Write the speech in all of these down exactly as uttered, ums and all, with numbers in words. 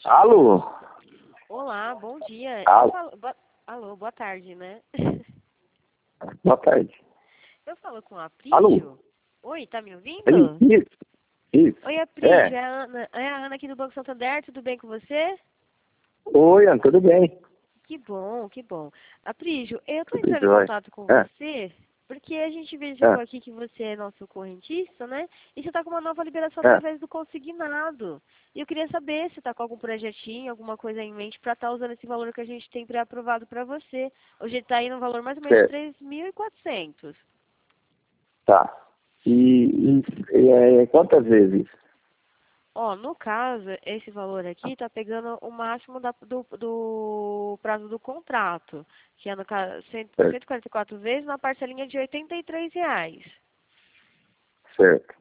Alô? Olá, bom dia. Alô? Eu falo... Boa... Alô, boa tarde, né? Boa tarde. Eu falo com a Aprígio. Alô? Oi, tá me ouvindo? Isso, isso. Oi, Aprígio, É. é a Ana, é a Ana aqui do Banco Santander, tudo bem com você? Oi, Ana, tudo bem? Que bom, que bom. Aprígio, eu tô Tudo entrando em jóia. contato com É, você porque a gente verificou é, aqui que você é nosso correntista, né? E você tá com uma nova liberação é. através do consignado. E eu queria saber se tá com algum projetinho, alguma coisa em mente para estar usando esse valor que a gente tem pré-aprovado para você. Hoje ele tá aí no valor mais ou menos de Certo. três mil e quatrocentos. Tá. E, e é, quantas vezes? Ó, no caso, esse valor aqui tá pegando o máximo da- do, do prazo do contrato, que é no caso cento Certo, e quarenta e quatro vezes na parcelinha de oitenta e três reais. certo.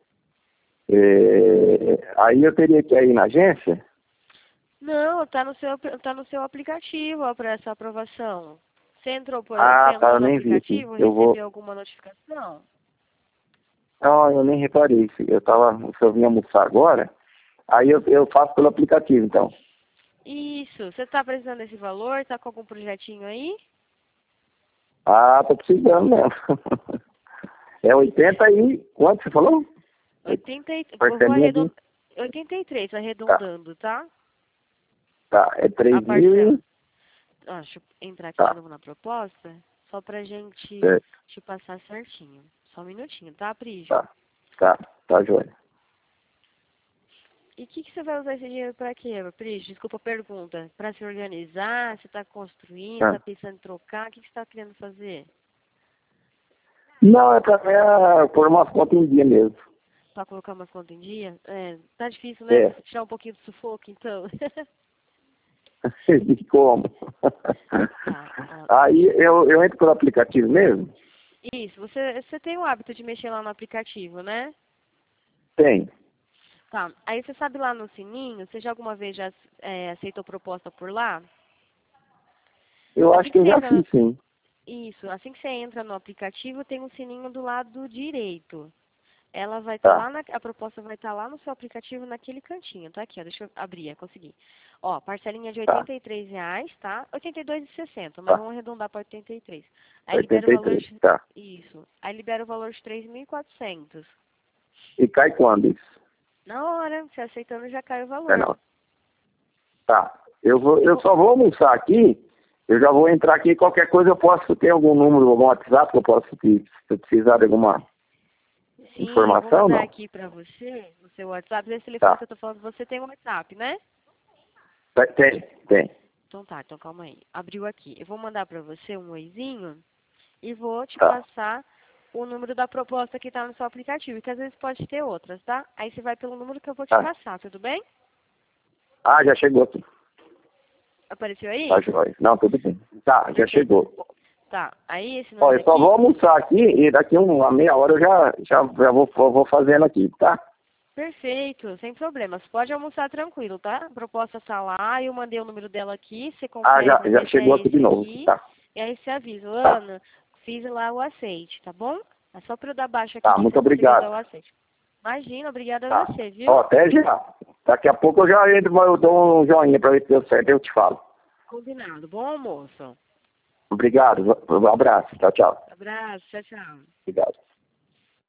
É, aí eu teria que ir na agência? Não, tá no seu, tá no seu aplicativo, ó, para essa aprovação. Você entrou, por, você Ah, tá, entrou eu no nem vi aqui. aplicativo, Eu vou... recebeu alguma notificação? Não, eu nem reparei. Eu tava... Se eu vim almoçar agora, aí eu, eu faço pelo aplicativo, então. Isso, você tá precisando desse valor? Tá com algum projetinho aí? Ah, tô precisando mesmo. É oitenta e... Quanto você falou? oitenta e, eu vou Parcelinha de... arredondar, oitenta e três, Tá, arredondando, tá? tá. É A três mil parcela. e... Ah, deixa eu entrar aqui de Tá, novo na proposta, só pra gente certo. te passar certinho. Só um minutinho, tá, Prígio? Tá, tá, tá, joia. E o que, que você vai usar esse dinheiro pra quê, Prígio? Desculpa a pergunta. Pra se organizar, você tá construindo, tá Ah. pensando em trocar, o que, que você tá querendo fazer? Não, é pra é, pôr umas contas em dia mesmo. Pra colocar umas contas em dia? É, tá difícil, né? É. Tirar um pouquinho do sufoco, então. E como? Tá, ó. Aí eu, eu entro pelo aplicativo mesmo? Isso, você, você tem o hábito de mexer lá no aplicativo, né? Tem. Tá, aí você sabe lá no sininho, você já alguma vez já é, aceitou proposta por lá? Eu Assim acho que que eu você já entra no, fiz, sim. isso, assim que você entra no aplicativo, tem um sininho do lado direito. Ela vai estar lá, Tá, na, a proposta vai estar lá no seu aplicativo, naquele cantinho. Tá aqui, ó, deixa eu abrir, é, consegui. Ó, parcelinha de tá, oitenta e três reais, tá? oitenta e dois e sessenta, mas tá. vamos arredondar para oitenta e três. Aí libera o oitenta e valor três, de, tá. isso. Aí libera o valor de três mil e quatrocentos. E cai quando isso? Na hora, você aceitando já cai o É valor. não. Tá. Eu, vou, Eu eu vou, só vou almoçar aqui. Eu já vou entrar aqui. Qualquer coisa eu posso ter algum número, algum WhatsApp que eu posso te, se eu precisar de alguma sim, eu vou informação, mandar não? aqui pra você, no seu WhatsApp, esse telefone Tá. que eu tô falando, você tem um WhatsApp, né? Tem, tem. Então tá, então calma aí. Abriu aqui. Eu vou mandar pra você um oizinho e vou te Tá. passar o número da proposta que tá no seu aplicativo, que às vezes pode ter outras, tá? Aí você vai pelo número que eu vou te Tá. passar, tudo bem? Ah, já chegou aqui. Apareceu aí? Tá, joia. Não, tudo bem. Tá, já Perfeito. chegou. Tá, aí esse Ó, número eu só vou aqui, almoçar aqui e daqui uma meia hora eu já, já, já vou, vou fazendo aqui, tá? perfeito, sem problemas. Pode almoçar tranquilo, tá? A proposta tá lá, eu mandei o número dela aqui, você Ah, confere já, pra já ver se chegou é aqui de esse novo. aqui. Tá, E aí você avisa, tá, Ana, fiz lá o aceite, tá bom? É só pra eu dar baixo aqui tá, que muito você conseguiu dar obrigado. o aceite. Imagina, obrigada a Tá. você, Ó, viu? até já. Daqui a pouco eu já entro, mas eu dou um joinha pra ver se deu certo, eu te falo. Combinado. Bom almoço. Obrigado, um abraço, tchau, tchau. Abraço, tchau, tchau. Obrigado.